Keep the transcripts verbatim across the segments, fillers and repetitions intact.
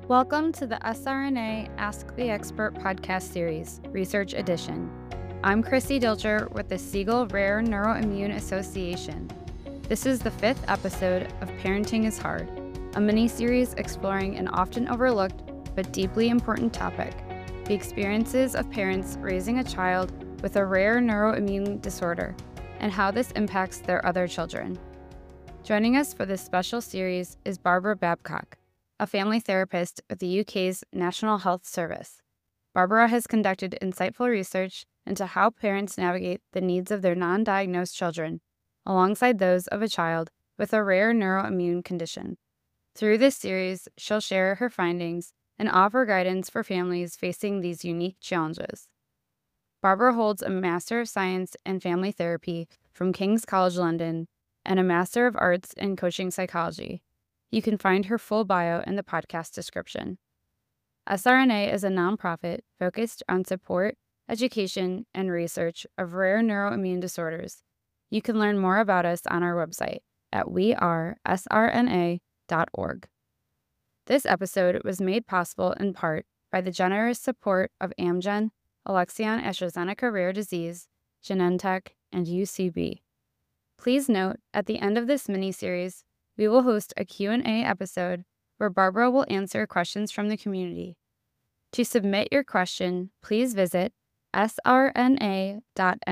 Welcome to the S R N A Ask the Expert podcast series, Research Edition. I'm Chrissy Dilcher with the Siegel Rare Neuroimmune Association. This is the fifth episode of Parenting is Hard, a mini-series exploring an often overlooked but deeply important topic, the experiences of parents raising a child with a rare neuroimmune disorder and how this impacts their other children. Joining us for this special series is Barbara Babcock, a family therapist with the U K's National Health Service. Barbara has conducted insightful research into how parents navigate the needs of their non-diagnosed children alongside those of a child with a rare neuroimmune condition. Through this series, she'll share her findings and offer guidance for families facing these unique challenges. Barbara holds a Master of Science in Family Therapy from King's College London and a Master of Arts in Coaching Psychology. You can find her full bio in the podcast description. S R N A is a nonprofit focused on support, education, and research of rare neuroimmune disorders. You can learn more about us on our website at we are S R N A dot org. This episode was made possible in part by the generous support of Amgen, Alexion AstraZeneca Rare Disease, Genentech, and U C B. Please note, at the end of this mini-series, we will host a Q and A episode where Barbara will answer questions from the community. To submit your question, please visit srna.ngo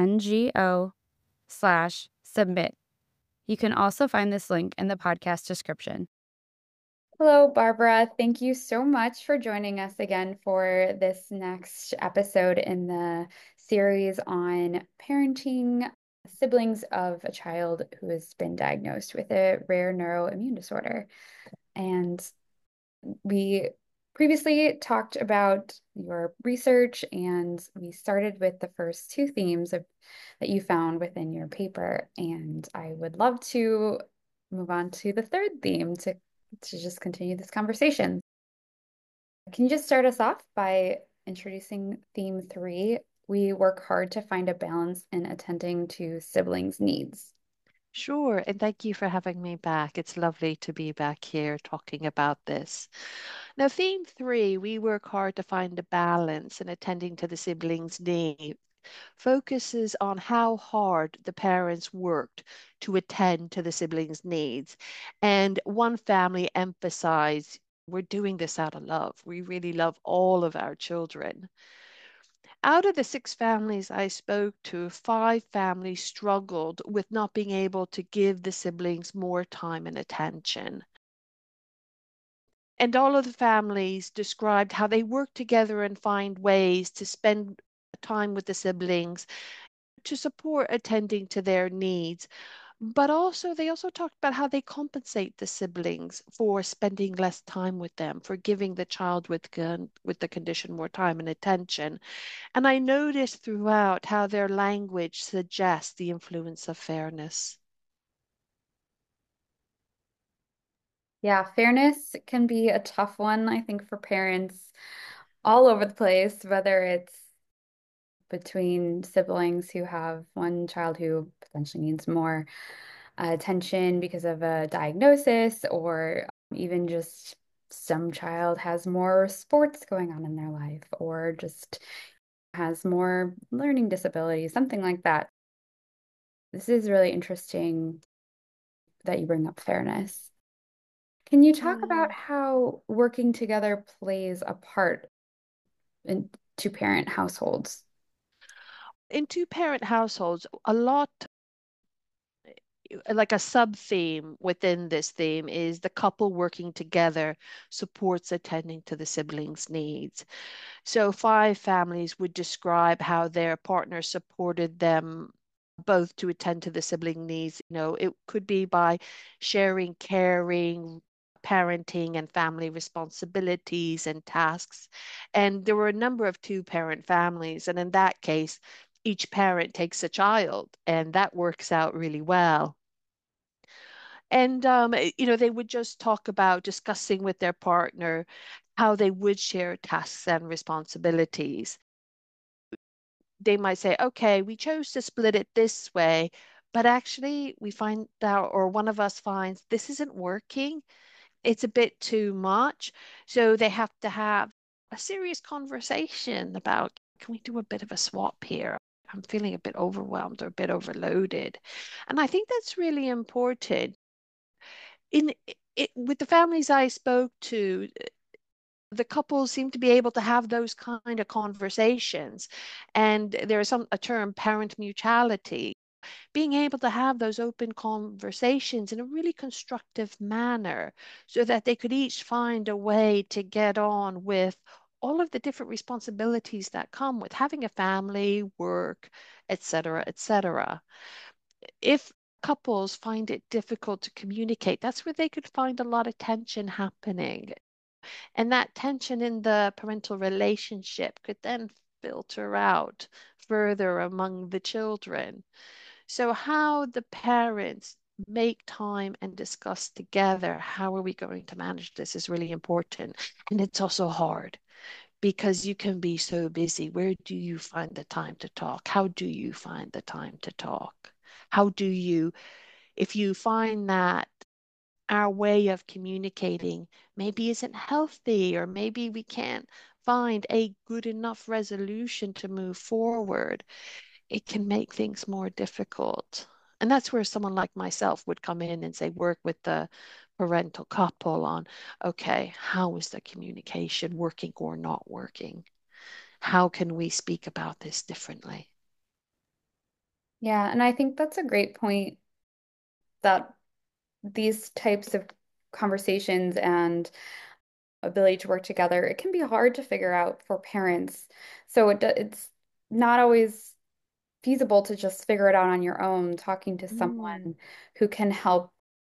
slash submit. You can also find this link in the podcast description. Hello, Barbara. Thank you so much for joining us again for this next episode in the series on parenting siblings of a child who has been diagnosed with a rare neuroimmune disorder. And we previously talked about your research, and we started with the first two themes of, that you found within your paper. And I would love to move on to the third theme to, to just continue this conversation. Can you just start us off by introducing theme three? We work hard to find a balance in attending to siblings' needs. Sure, and thank you for having me back. It's lovely to be back here talking about this. Now, theme three, we work hard to find a balance in attending to the siblings' needs, focuses on how hard the parents worked to attend to the siblings' needs. And one family emphasized, we're doing this out of love. We really love all of our children. Out of the six families I spoke to, five families struggled with not being able to give the siblings more time and attention. And all of the families described how they work together and find ways to spend time with the siblings to support attending to their needs. But also, they also talked about how they compensate the siblings for spending less time with them, for giving the child with, con with the condition more time and attention. And I noticed throughout how their language suggests the influence of fairness. Yeah, fairness can be a tough one, I think, for parents all over the place, whether it's between siblings who have one child who potentially needs more uh, attention because of a diagnosis, or even just some child has more sports going on in their life, or just has more learning disabilities, something like that. This is really interesting that you bring up fairness. Can you talk about Mm. how working together plays a part in two-parent households? In two-parent households, a lot, like a sub-theme within this theme is the couple working together supports attending to the siblings' needs. So five families would describe how their partner supported them both to attend to the sibling needs. You know, it could be by sharing, caring, parenting, and family responsibilities and tasks. And there were a number of two-parent families, and in that case, each parent takes a child, and that works out really well. And um, eh, you know, they would just talk about discussing with their partner how they would share tasks and responsibilities. They might say, okay, we chose to split it this way, but actually we find out, or one of us finds this isn't working. it's a bit too much. So they have to have a serious conversation about, can we do a bit of a swap here? I'm feeling a bit overwhelmed or a bit overloaded. And I think that's really important. In it, with the families I spoke to, the couples seem to be able to have those kind of conversations. And there is some a term, parent mutuality, being able to have those open conversations in a really constructive manner so that they could each find a way to get on with all of the different responsibilities that come with having a family, work, et cetera, et cetera. If couples find it difficult to communicate, that's where they could find a lot of tension happening. And that tension in the parental relationship could then filter out further among the children. So, how the parents make time and discuss together how are we going to manage this is really important. And it's also hard because you can be so busy. Where do you find the time to talk? How do you find the time to talk? How do you, if you find that our way of communicating maybe isn't healthy, or maybe we can't find a good enough resolution to move forward, it can make things more difficult. And that's where someone like myself would come in and say, work with the parental couple on, okay, how is the communication working or not working? How can we speak about this differently? Yeah, and I think that's a great point that these types of conversations and ability to work together, it can be hard to figure out for parents. So it, do- it's not always feasible to just figure it out on your own, talking to Mm, someone who can help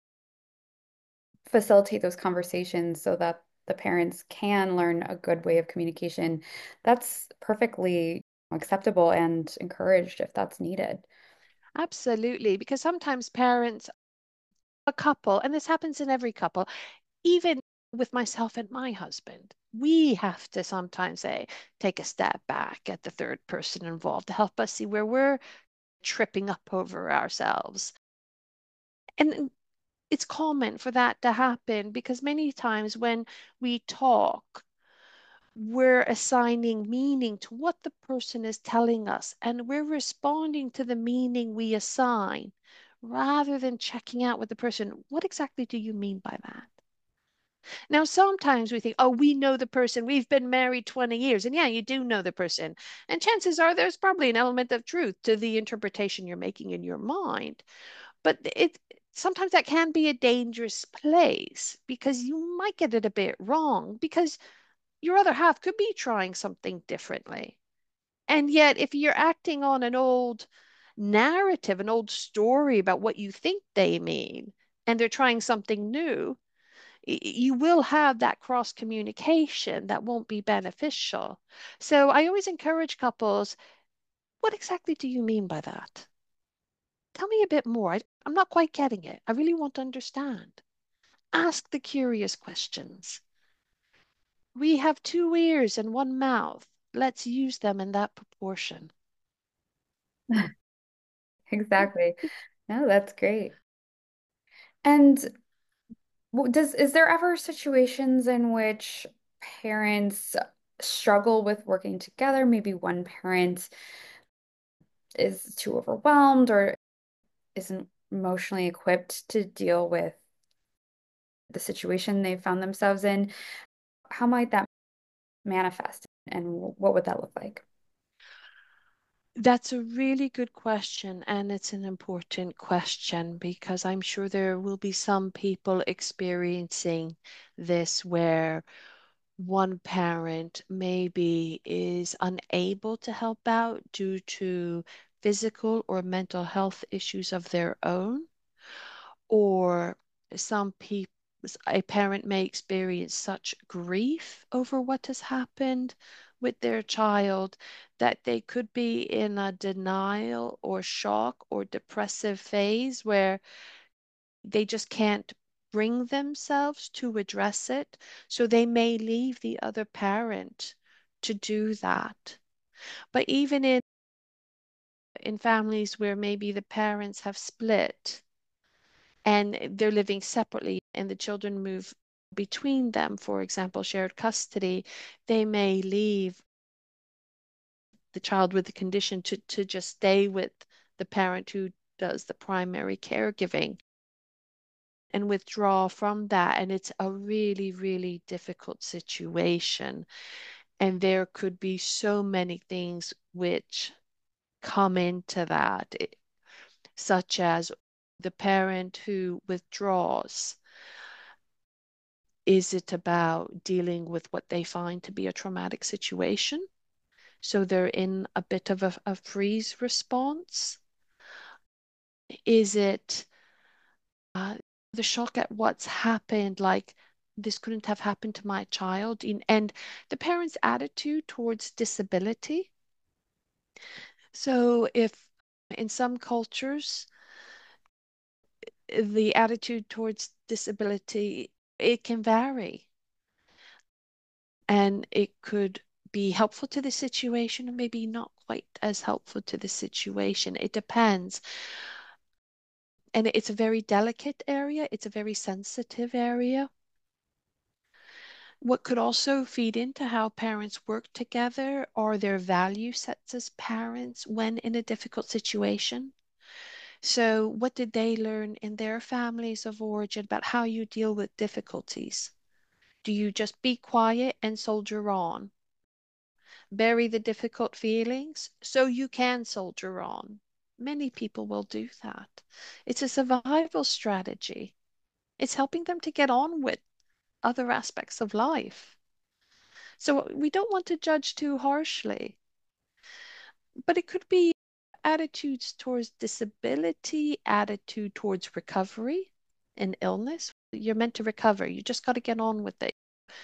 facilitate those conversations so that the parents can learn a good way of communication. That's perfectly acceptable and encouraged if that's needed. absolutely. Because sometimes parents, a couple, and this happens in every couple, even with myself and my husband, we have to sometimes say, take a step back at the third person involved to help us see where we're tripping up over ourselves. And it's common for that to happen because many times when we talk, we're assigning meaning to what the person is telling us, and we're responding to the meaning we assign rather than checking out with the person, what exactly do you mean by that? Now, sometimes we think, oh, we know the person, we've been married twenty years. And yeah, you do know the person. And chances are there's probably an element of truth to the interpretation you're making in your mind. But it sometimes that can be a dangerous place because you might get it a bit wrong because your other half could be trying something differently. And yet, if you're acting on an old narrative, an old story about what you think they mean, and they're trying something new, you will have that cross communication that won't be beneficial. So I always encourage couples, what exactly do you mean by that? Tell me a bit more. I, I'm not quite getting it. I really want to understand. Ask the curious questions. We have two ears and one mouth. Let's use them in that proportion. Exactly. No, that's great. And w- does is there ever situations in which parents struggle with working together? Maybe one parent is too overwhelmed or isn't emotionally equipped to deal with the situation they found themselves in. How might that manifest and what would that look like? That's a really good question, and it's an important question because I'm sure there will be some people experiencing this where one parent maybe is unable to help out due to physical or mental health issues of their own, or some people, a parent may experience such grief over what has happened with their child that they could be in a denial or shock or depressive phase where they just can't bring themselves to address it. So they may leave the other parent to do that. But even in in families where maybe the parents have split and they're living separately and the children move between them, for example, shared custody, they may leave the child with the condition to, to just stay with the parent who does the primary caregiving and withdraw from that. And it's a really, really difficult situation. And there could be so many things which come into that, it- such as the parent who withdraws. Is it about dealing with what they find to be a traumatic situation? So they're in a bit of a, a freeze response. Is it uh, the shock at what's happened, like this couldn't have happened to my child? In, and the parent's attitude towards disability. So if in some cultures, the attitude towards disability, it can vary and it could be helpful to the situation and maybe not quite as helpful to the situation. It depends. And it's a very delicate area, it's a very sensitive area. What could also feed into how parents work together are their value sets as parents when in a difficult situation. So, what did they learn in their families of origin about how you deal with difficulties? Do you just be quiet and soldier on? Bury the difficult feelings so you can soldier on. Many people will do that. It's a survival strategy. It's helping them to get on with other aspects of life. So we don't want to judge too harshly, but it could be attitudes towards disability, attitude towards recovery and illness. You're meant to recover. You just got to get on with it.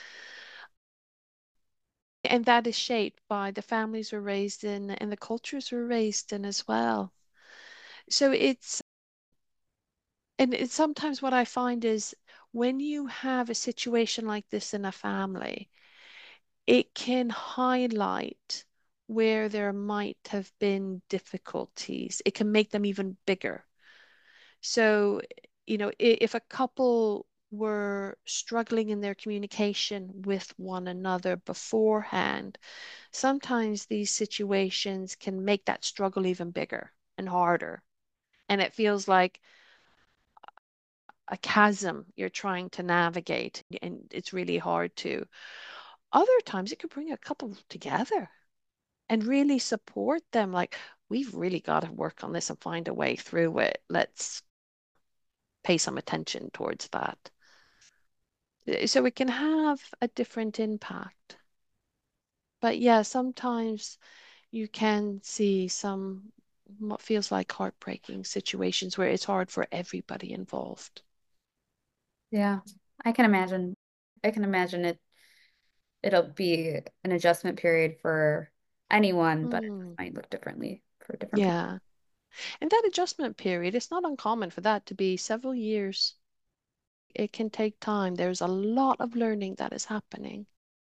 And that is shaped by the families we're raised in and the cultures we're raised in as well. So it's, and it's sometimes what I find is when you have a situation like this in a family, it can highlight where there might have been difficulties. It can make them even bigger. So, you know, if a couple were struggling in their communication with one another beforehand, sometimes these situations can make that struggle even bigger and harder. And it feels like a chasm you're trying to navigate, and it's really hard to. Other times, it could bring a couple together and really support them. Like, we've really got to work on this and find a way through it. Let's pay some attention towards that. Uh, So it can have a different impact. But yeah, sometimes you can see some what feels like heartbreaking situations where it's hard for everybody involved. Yeah, I can imagine. I can imagine it. It'll be an adjustment period for anyone, but it Mm, might look differently for different people. yeah. And that adjustment period, it's not uncommon for that to be several years. It can take time. There's a lot of learning that is happening.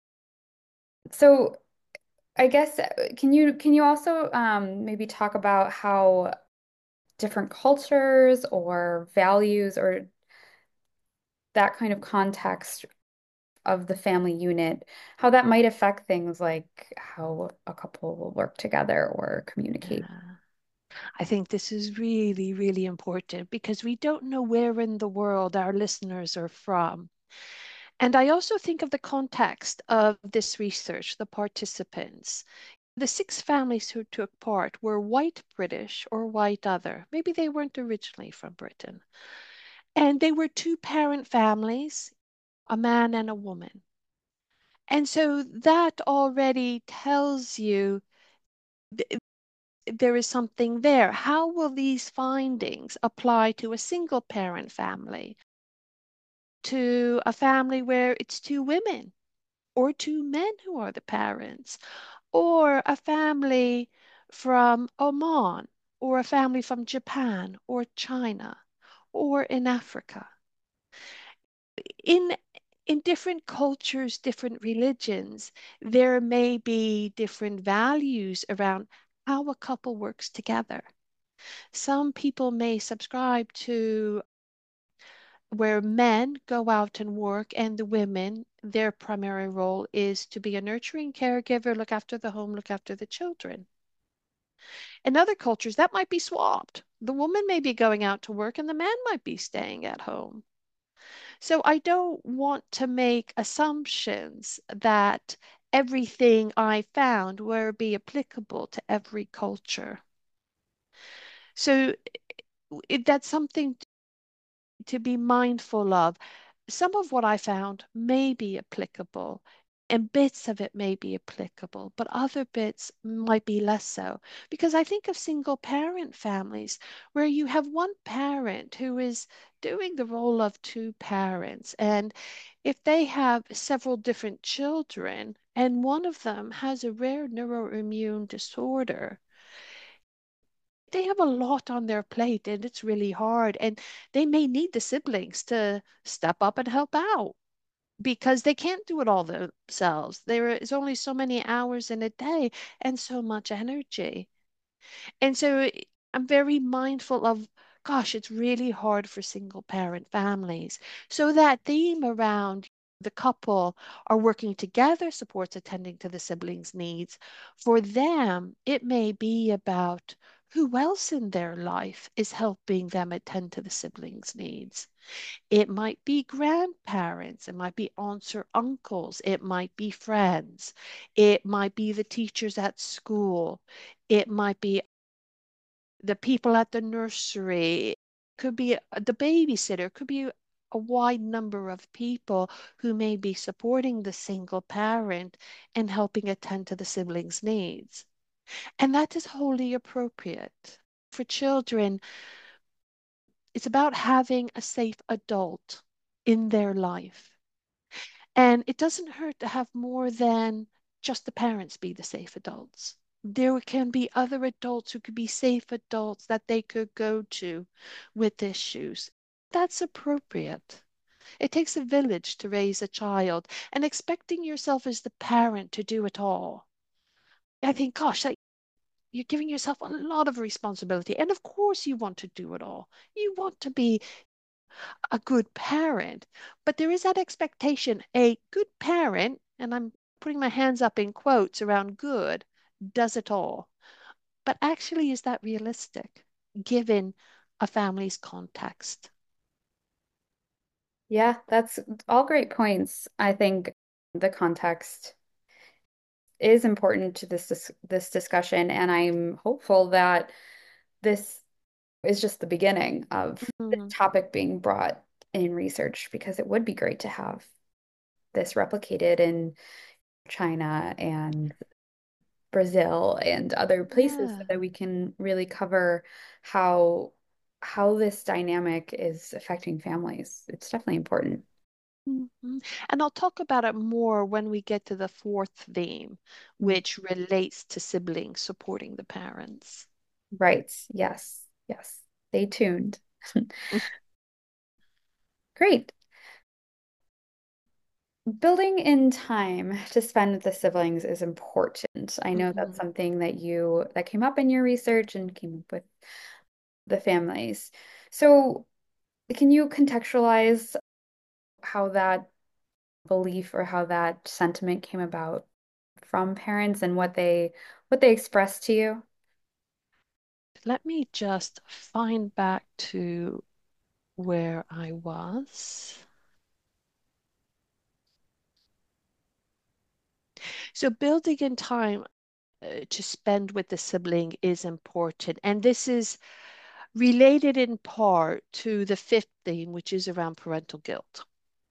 So I guess uh, can you can you also um, maybe talk about how different cultures or values or that kind of context of the family unit, how that might affect things like how a couple will work together or communicate? Yeah. I think this is really, really important because we don't know where in the world our listeners are from. And I also think of the context of this research, the participants. The six families who took part were white British or white other. Maybe they weren't originally from Britain. And they were two parent families, a man and a woman. And so that already tells you th- there is something there. How will these findings apply to a single parent family, to a family where it's two women or two men who are the parents, or a family from Oman, or a family from Japan or China or in Africa? In in different cultures, different religions, there may be different values around how a couple works together. Some people may subscribe to where men go out and work and the women, their primary role is to be a nurturing caregiver, look after the home, look after the children. In other cultures, that might be swapped. The woman may be going out to work and the man might be staying at home. So I don't want to make assumptions that everything I found will be applicable to every culture. So it, that's something to be mindful of. Some of what I found may be applicable, and bits of it may be applicable, but other bits might be less so. Because I think of single parent families where you have one parent who is doing the role of two parents. And if they have several different children and one of them has a rare neuroimmune disorder, they have a lot on their plate and it's really hard. And they may need the siblings to step up and help out because they can't do it all themselves. There is only so many hours in a day and so much energy. And so I'm very mindful of, gosh, it's really hard for single parent families. So that theme around the couple are working together supports attending to the siblings' needs. For them, it may be about who else in their life is helping them attend to the siblings' needs. It might be grandparents, it might be aunts or uncles, it might be friends, it might be the teachers at school, it might be the people at the nursery, could be a- the babysitter, could be a wide number of people who may be supporting the single parent and helping attend to the siblings' needs. And that is wholly appropriate. For children, it's about having a safe adult in their life. And it doesn't hurt to have more than just the parents be the safe adults. There can be other adults who could be safe adults that they could go to with issues. That's appropriate. It takes a village to raise a child, and expecting yourself as the parent to do it all. I think, gosh, like, you're giving yourself a lot of responsibility. And of course, you want to do it all. You want to be a good parent. But there is that expectation. A good parent, and I'm putting my hands up in quotes around good, does it all. But actually, is that realistic given a family's context? Yeah, that's all great points. I think the context is important to this dis this discussion, and I'm hopeful that this is just the beginning of the Mm, topic being brought in research because it would be great to have this replicated in China and Brazil and other places so yeah. that we can really cover how how this dynamic is affecting families. It's definitely important. Mhm. And I'll talk about it more when we get to the fourth theme, Mm. which relates to siblings supporting the parents. Right. Yes. Yes. Stay tuned. Great. Building in time to spend with the siblings is important. I know that's Mhm. something that you that came up in your research and came up with the families. So, can you contextualize how that belief or how that sentiment came about from parents and what they what they expressed to you? Let me just find back to where I was. So, building in time uh, to spend with the sibling is important. And this is related in part to the fifth theme, which is around parental guilt.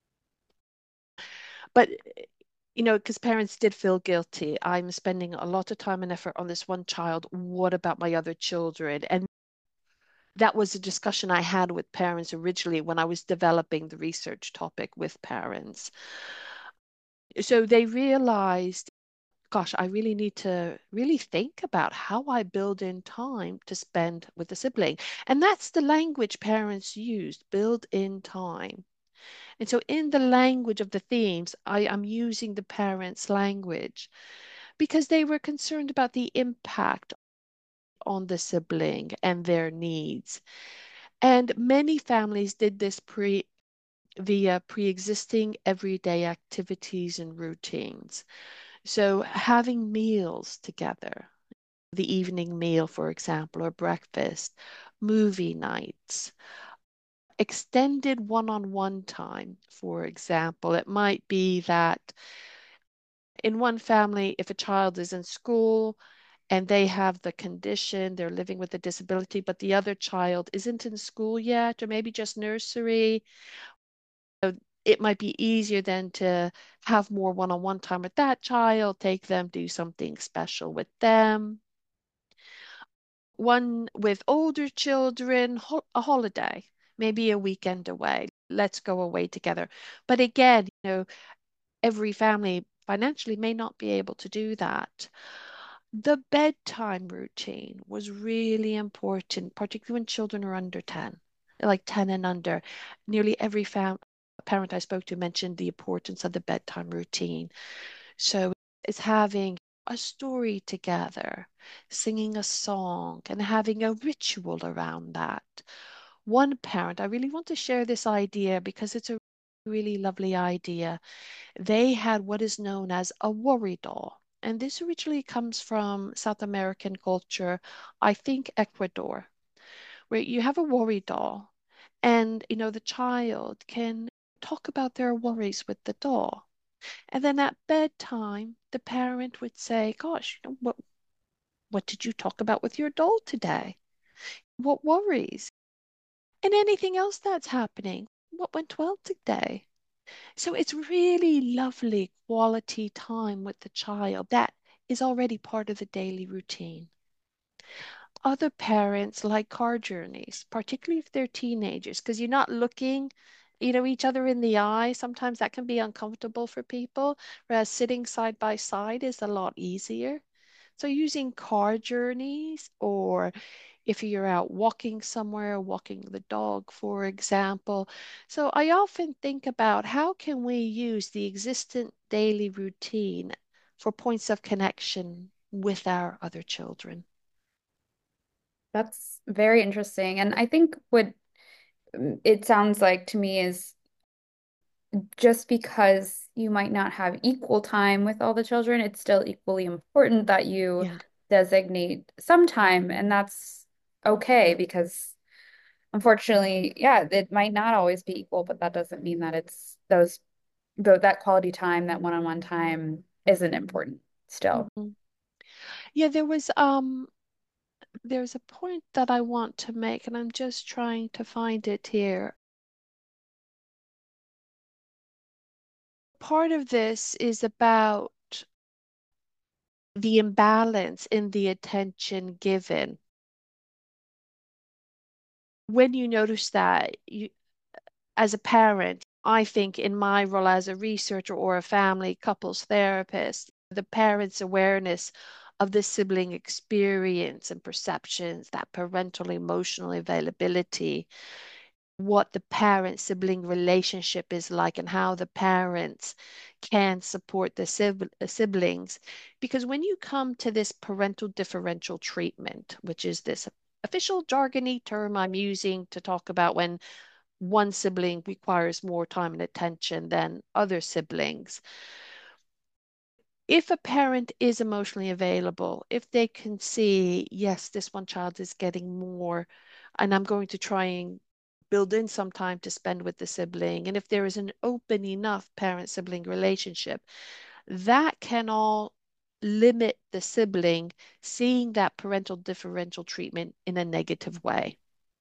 But, you know, because parents did feel guilty. I'm spending a lot of time and effort on this one child. What about my other children? And that was a discussion I had with parents originally when I was developing the research topic with parents. So they realized, gosh, I really need to really think about how I build in time to spend with the sibling. And that's the language parents used, build in time. And so in the language of the themes, I am using the parents' language because they were concerned about the impact on the sibling and their needs. And many families did this pre via pre-existing everyday activities and routines. So having meals together, the evening meal, for example, or breakfast, movie nights, extended one-on-one time, for example. It might be that in one family, if a child is in school and they have the condition, they're living with a disability, but the other child isn't in school yet, or maybe just nursery, it might be easier then to have more one-on-one time with that child, take them, do something special with them. One with older children, ho a holiday, maybe a weekend away. Let's go away together. But again, you know, every family financially may not be able to do that. The bedtime routine was really important, particularly when children are under ten, like ten and under. Nearly every fam parent I spoke to mentioned the importance of the bedtime routine. So it's having a story together, singing a song, and having a ritual around that. One parent, I really want to share this idea because it's a really lovely idea. They had what is known as a worry doll. And this originally comes from South American culture, I think Ecuador, where you have a worry doll and, you know, the child can talk about their worries with the doll. And then at bedtime, the parent would say, gosh, you know, what, what did you talk about with your doll today? What worries? And anything else that's happening? What went well today? So it's really lovely quality time with the child that is already part of the daily routine. Other parents like car journeys, particularly if they're teenagers, because you're not looking, you know, each other in the eye. Sometimes that can be uncomfortable for people, whereas sitting side by side is a lot easier. So using car journeys, or if you're out walking somewhere, walking the dog, for example. So I often think about how can we use the existent daily routine for points of connection with our other children. That's very interesting. And I think what mm, it sounds like to me is just because you might not have equal time with all the children, it's still equally important that you Yeah. designate some time. And that's okay because unfortunately, yeah, it might not always be equal, but that doesn't mean that it's those, th that quality time, that one-on-one time isn't important still. Mhm. Yeah, there was um there's a point that I want to make, and I'm just trying to find it here. Part of this is about the imbalance in the attention given. When you notice that, you, as a parent, I think in my role as a researcher or a family couples therapist, the parent's awareness of the sibling experience and perceptions, that parental emotional availability, what the parent sibling relationship is like, and how the parents can support the sib siblings. Because when you come to this parental differential treatment, which is this official jargony term I'm using to talk about when one sibling requires more time and attention than other siblings. If a parent is emotionally available, if they can see, yes, this one child is getting more, and I'm going to try and build in some time to spend with the sibling, and if there is an open enough parent-sibling relationship, that can all limit the sibling seeing that parental differential treatment in a negative way.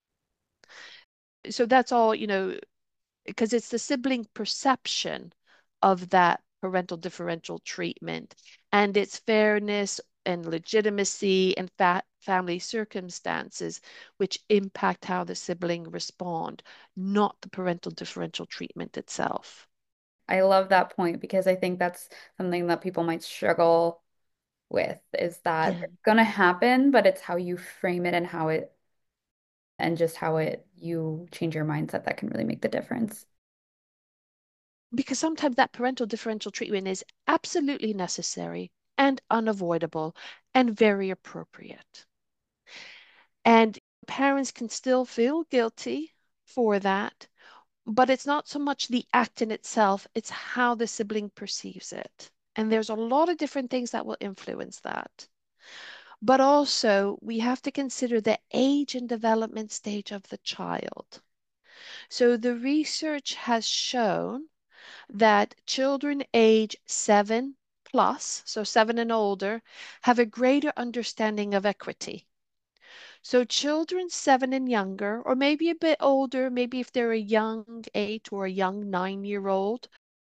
So that's all, you know, because it's the sibling perception of that parental differential treatment and its fairness and legitimacy and fa family circumstances which impact how the sibling respond, not the parental differential treatment itself. I love that point because I think that's something that people might struggle with is that Yeah. it's going to happen, but it's how you frame it and how it and just how it you change your mindset that can really make the difference. Because sometimes that parental differential treatment is absolutely necessary and unavoidable and very appropriate. And parents can still feel guilty for that, but it's not so much the act in itself, it's how the sibling perceives it. And there's a lot of different things that will influence that. But also, we have to consider the age and development stage of the child. So the research has shown that children age seven plus, so seven and older, have a greater understanding of equity. So children seven and younger, or maybe a bit older, maybe if they're a young eight or a young nine-year-old,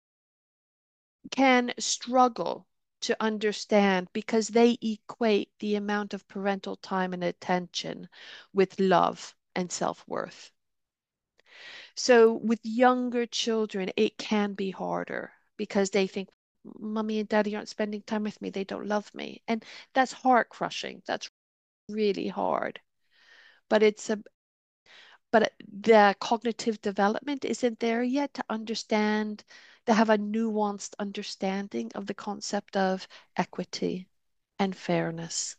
can struggle to understand because they equate the amount of parental time and attention with love and self-worth. So with younger children, it can be harder because they think, Mommy and Daddy aren't spending time with me. They don't love me. And that's heart crushing. That's really hard. But it's a but the cognitive development isn't there yet to understand, to have a nuanced understanding of the concept of equity and fairness.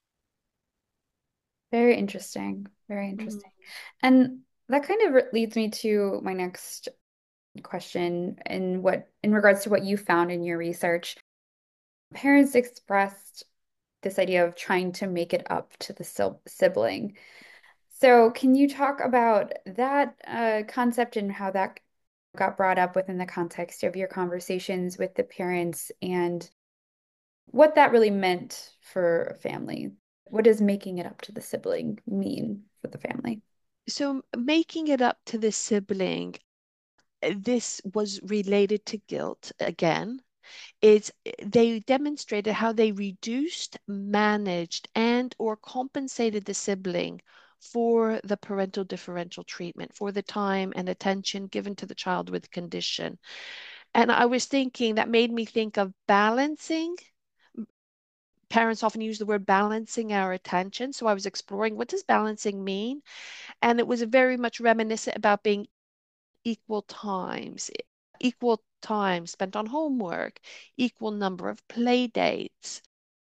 Very interesting. Very Mhm. interesting. And that kind of re- leads me to my next question in what in regards to what you found in your research. Parents expressed this idea of trying to make it up to the sil- sibling. So, can you talk about that uh, concept and how that got brought up within the context of your conversations with the parents and what that really meant for a family? What does making it up to the sibling mean for the family? So making it up to the sibling, uh, this was related to guilt again. It's they demonstrated how they reduced, managed, and or compensated the sibling for the parental differential treatment, for the time and attention given to the child with condition. And I was thinking that made me think of balancing. Parents often use the word balancing our attention. So I was exploring what does balancing mean? And it was very much reminiscent about being equal times, equal time spent on homework, equal number of play dates.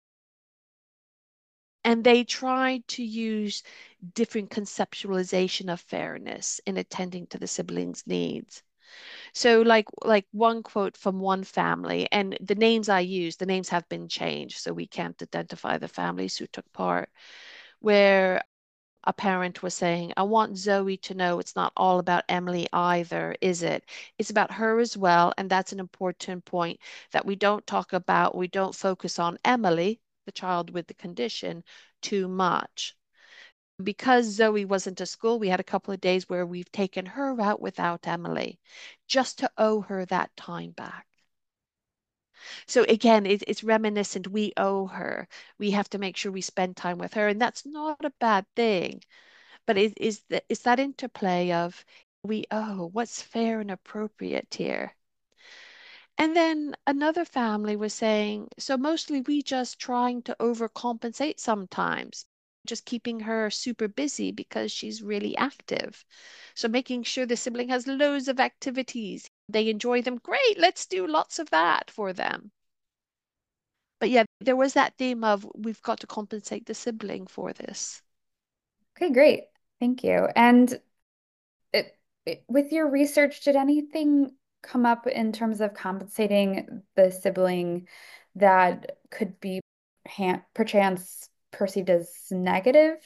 And they tried to use different conceptualization of fairness in attending to the siblings' needs. So like like one quote from one family, and the names I use, the names have been changed, so we can't identify the families who took part, where a parent was saying, I want Zoe to know it's not all about Emily either, is it? It's about her as well. And that's an important point that we don't talk about, we don't focus on Emily, the child with the condition, too much. Because Zoe wasn't at school, we had a couple of days where we've taken her out without Emily, just to owe her that time back. So again, it, it's reminiscent. We owe her. We have to make sure we spend time with her, and that's not a bad thing. But is is that is that interplay of we owe, what's fair and appropriate here? And then another family was saying, so mostly we just trying to overcompensate sometimes, just keeping her super busy because she's really active. So making sure the sibling has loads of activities. They enjoy them. Great, let's do lots of that for them. But yeah, there was that theme of we've got to compensate the sibling for this. Okay, great. Thank you. And it, it, with your research, did anything come up in terms of compensating the sibling that could be ha perchance perceived as negative?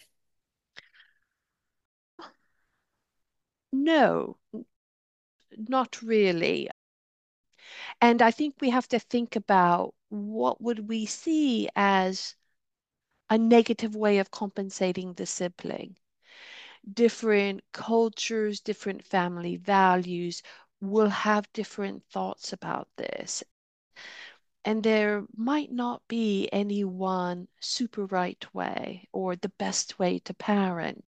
No, not really. And I think we have to think about what would we see as a negative way of compensating the sibling. Different cultures, different family values will have different thoughts about this. And there might not be any one super right way or the best way to parent.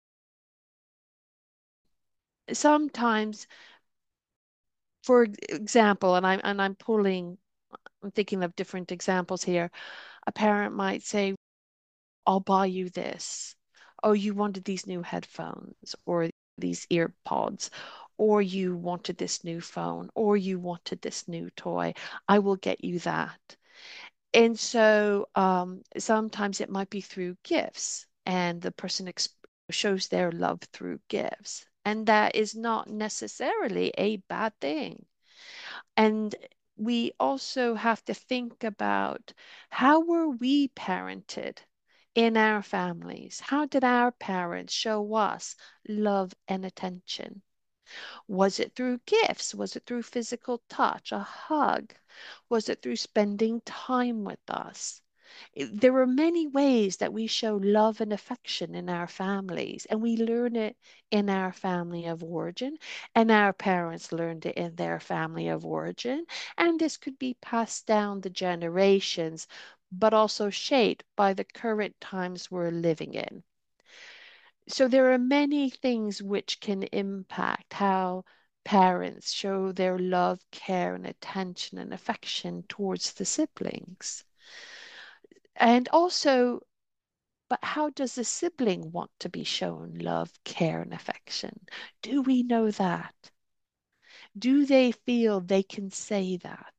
Sometimes, for example, and I'm and I'm pulling, I'm thinking of different examples here. A parent might say, I'll buy you this. Oh, you wanted these new headphones or these ear pods, or you wanted this new phone, or you wanted this new toy. I will get you that. And so um, sometimes it might be through gifts, and the person exp shows their love through gifts. And that is not necessarily a bad thing. And we also have to think about how were we parented in our families? How did our parents show us love and attention? Was it through gifts? Was it through physical touch, a hug? Was it through spending time with us? It- There are many ways that we show love and affection in our families, and we learn it in our family of origin, and our parents learned it in their family of origin. And this could be passed down the generations, but also shaped by the current times we're living in. So there are many things which can impact how parents show their love, care, and attention and affection towards the siblings. And also, but how does the sibling want to be shown love, care, and affection? Do we know that? Do they feel they can say that?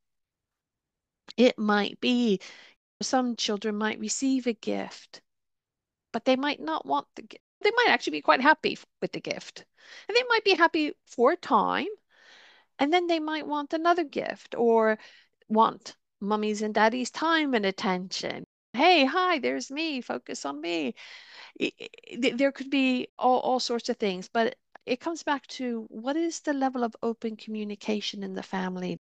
It might be some children might receive a gift, but they might not want the gift. They might actually be quite happy with the gift. And they might be happy for a time, and then they might want another gift or want mummy's and daddy's time and attention. Hey, hi, there's me, focus on me. I- I- There could be all, all sorts of things, but it comes back to what is the level of open communication in the family,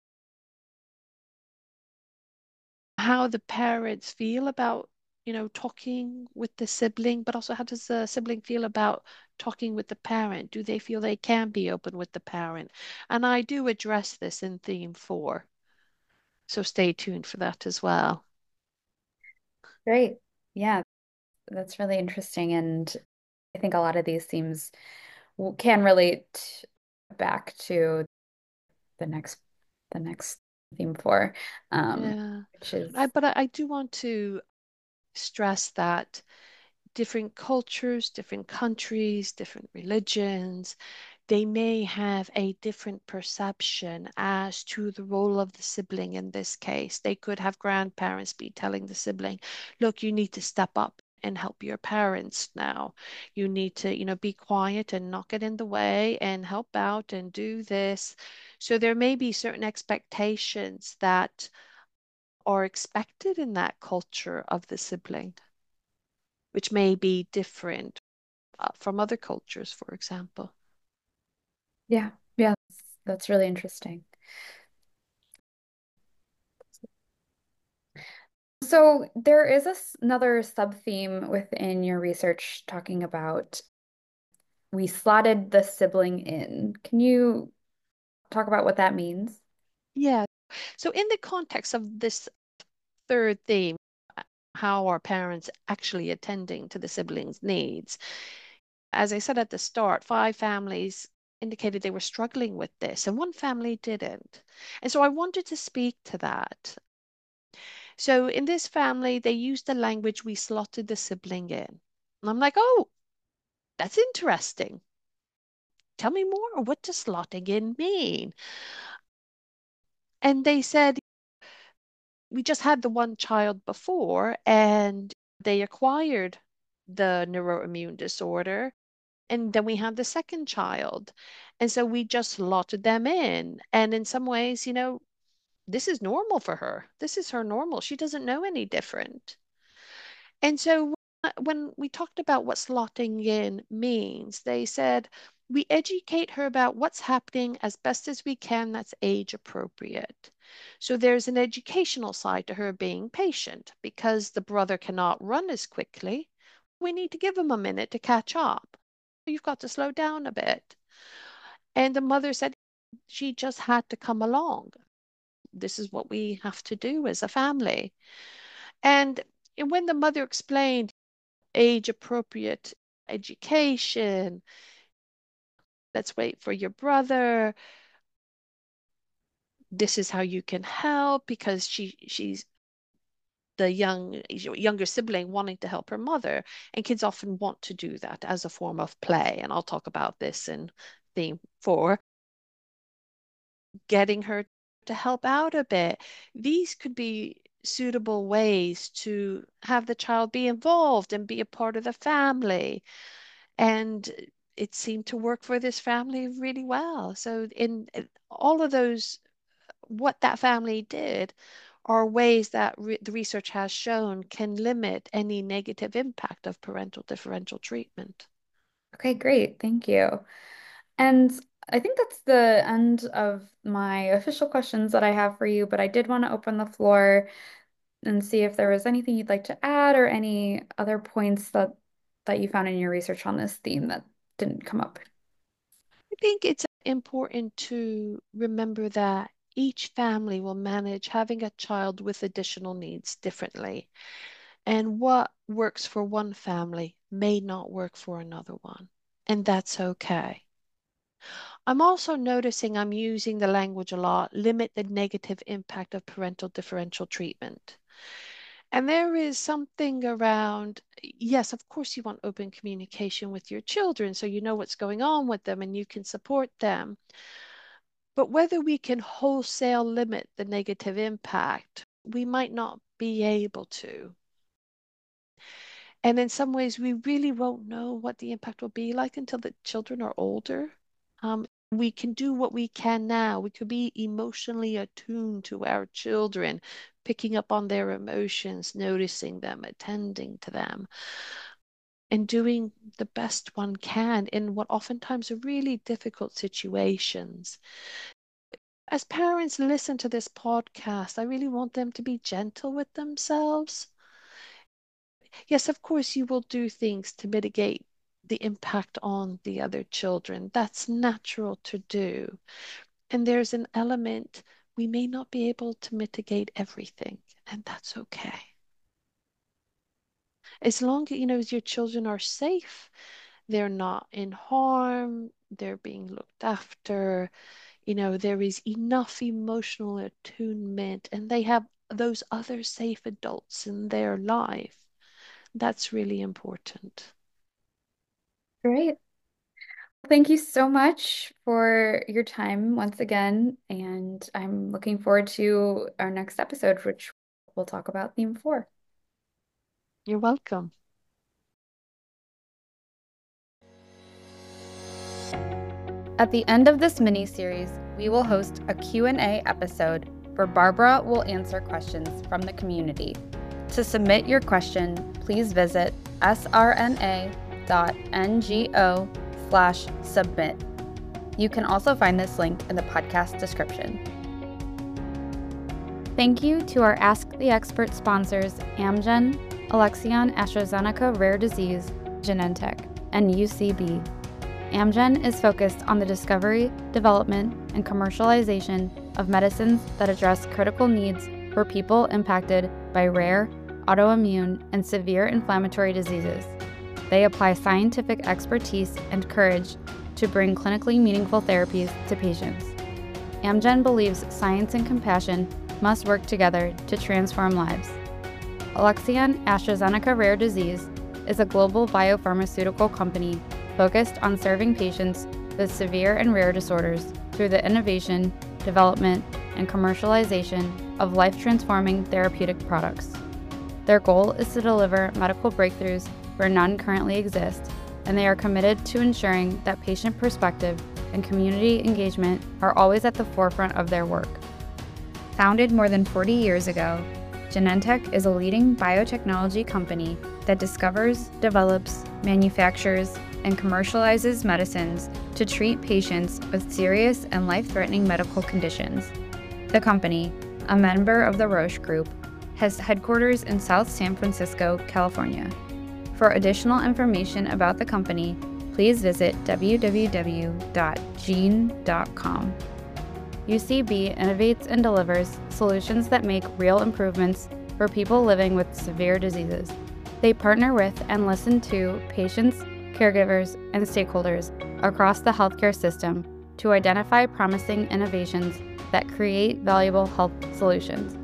how the parents feel about, you know, talking with the sibling, but also how does the sibling feel about talking with the parent? Do they feel they can be open with the parent? And I do address this in theme four, so stay tuned for that as well. Great. Yeah, that's really interesting. And I think a lot of these themes w- can relate back to the next the next theme four, um, Yeah. which is I, but I, I do want to stress that different cultures, different countries, different religions, they may have a different perception as to the role of the sibling in this case. They could have grandparents be telling the sibling, look, you need to step up and help your parents now. You need to, you know, be quiet and not get in the way and help out and do this. So there may be certain expectations that are expected in that culture of the sibling, which may be different uh, from other cultures, for example. yeah, yeah, that's, that's really interesting. So there is a s another sub-theme within your research talking about we slotted the sibling in. Can you talk about what that means? Yeah. So, in the context of this third theme, uh, how are parents actually attending to the siblings' needs? As I said at the start, five families indicated they were struggling with this, and one family didn't. And so I wanted to speak to that. So, in this family, they used the language we slotted the sibling in. And I'm like, oh, that's interesting. Tell me more. What does slotting in mean? And they said, we just had the one child before, and they acquired the neuroimmune disorder. And then we had the second child. And so we just slotted them in. And in some ways, you know, this is normal for her. This is her normal. She doesn't know any different. And so uh, when we talked about what slotting in means, they said we educate her about what's happening as best as we can that's age appropriate. So there's an educational side to her being patient because the brother cannot run as quickly. We need to give him a minute to catch up. You've got to slow down a bit. And the mother said she just had to come along. This is what we have to do as a family. And when the mother explained age appropriate education. Let's wait for your brother. This is how you can help because she she's the young younger sibling wanting to help her mother, and kids often want to do that as a form of play. And I'll talk about this in theme four, getting her to help out a bit. These could be suitable ways to have the child be involved and be a part of the family. And it seemed to work for this family really well. So in, in all of those, what that family did are ways that re the research has shown can limit any negative impact of parental differential treatment. Okay, great. Thank you. And I think that's the end of my official questions that I have for you, but I did want to open the floor and see if there was anything you'd like to add or any other points that that you found in your research on this theme that didn't come up. I think it's important to remember that each family will manage having a child with additional needs differently. And what works for one family may not work for another one. And that's okay. I'm also noticing I'm using the language a lot, limit the negative impact of parental differential treatment. And there is something around, yes, of course, you want open communication with your children so you know what's going on with them and you can support them. But whether we can wholesale limit the negative impact, we might not be able to. And in some ways, we really won't know what the impact will be like until the children are older. Um, we can do what we can now. We could be emotionally attuned to our children, picking up on their emotions, noticing them, attending to them, and doing the best one can in what oftentimes are really difficult situations. As parents listen to this podcast, I really want them to be gentle with themselves. Yes, of course, you will do things to mitigate the impact on the other children. That's natural to do. And there's an element we may not be able to mitigate everything, and that's okay. As long as, you know, as your children are safe, they're not in harm, they're being looked after, you know, there is enough emotional attunement, and they have those other safe adults in their life. That's really important. Great. Thank you so much for your time once again, and I'm looking forward to our next episode, which we'll talk about theme four. You're welcome. At the end of this mini-series, we will host a Q and A episode where Barbara will answer questions from the community. To submit your question, please visit srna.ngo slash submit. You can also find this link in the podcast description. Thank you to our Ask the Expert sponsors Amgen, Alexion AstraZeneca Rare Disease, Genentech, and U C B. Amgen is focused on the discovery, development, and commercialization of medicines that address critical needs for people impacted by rare, autoimmune, and severe inflammatory diseases. They apply scientific expertise and courage to bring clinically meaningful therapies to patients. Amgen believes science and compassion must work together to transform lives. Alexion AstraZeneca Rare Disease is a global biopharmaceutical company focused on serving patients with severe and rare disorders through the innovation, development, and commercialization of life-transforming therapeutic products. Their goal is to deliver medical breakthroughs where none currently exist, and they are committed to ensuring that patient perspective and community engagement are always at the forefront of their work. Founded more than forty years ago, Genentech is a leading biotechnology company that discovers, develops, manufactures, and commercializes medicines to treat patients with serious and life-threatening medical conditions. The company, a member of the Roche Group, has headquarters in South San Francisco, California. For additional information about the company, please visit w w w dot gene dot com. U C B innovates and delivers solutions that make real improvements for people living with severe diseases. They partner with and listen to patients, caregivers, and stakeholders across the healthcare system to identify promising innovations that create valuable health solutions.